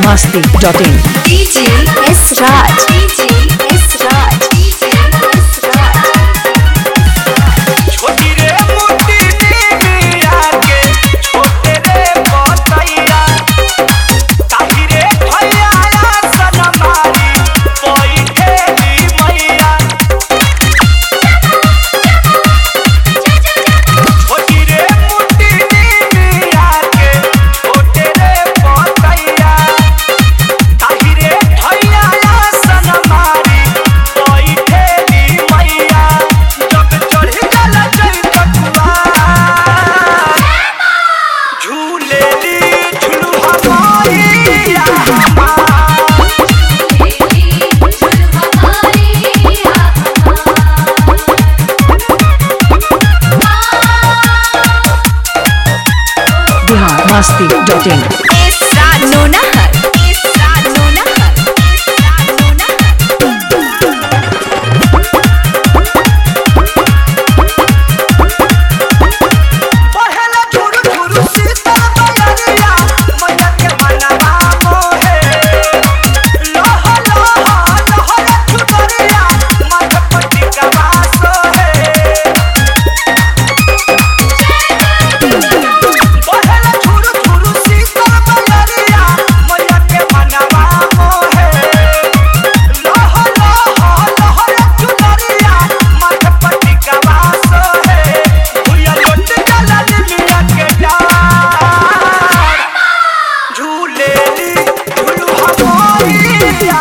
biharmasti.in DJ S Raj. DJ S Raj. DJ S Raj. छोटी रे मोटी मिया के छोटे रे बतैया ताही रे भैया सनमारी बैठेली मैया छोटी रे मोटी मिया के छोटे रे बतैया ताही रे भैया सनमारी बैठेली मैया जब चढ़ गला जई कटुआ झूलेली झुलुहा मैया biharmasti.in S Raj Nonahar. S Raj Nonahar. S Raj Nonahar. पहला झुरु झुरु शीतल बयरिया मैया के मनवा मोहे लह लह लहर चुनरिया मत पटी का सोहे पहला झुरु झुरु शीतल बयरिया मैया के मनवा मोहे लह लह लहर चुनरिया मत पटी का सोहे भुया लोट डाला मिया के डार झूलेली झुलुहा मैया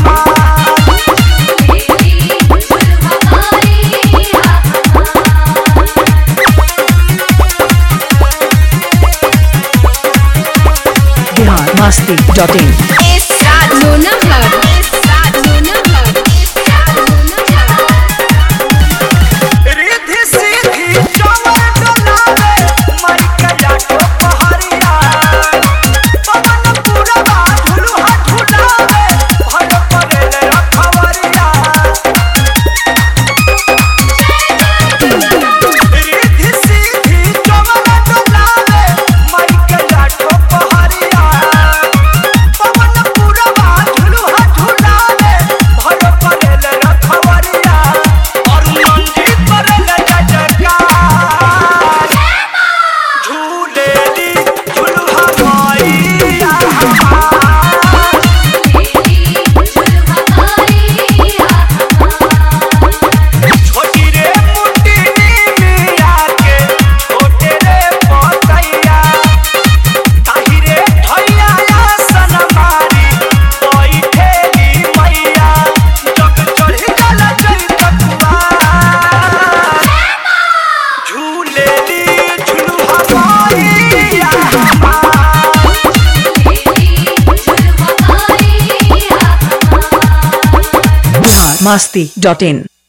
biharmasti.in S Raj Nonahar. S Raj Nonahar. S Raj Nonahar. Riddhi Siddhi चवर डोलावे मर गया तो पहरिया पवन पुरवा झुलुहा झुलावे भर परेल रखवरिया रिद्धि सिद्धि चवर डोलावे मर गया तो पहरिया पवन पुरवा झुलुहा झुलावे भर परेल रखवरिया और मंजी परेल जजकार झूलेली झुलुहा मैया छोटी रे मोटी मिया के छोटे रे बतैया ताही रे भैया सनमारी बैठेली मैया जब चढ़ गला जई कटुआ झूलेली झुलुहा मैया biharmasti.in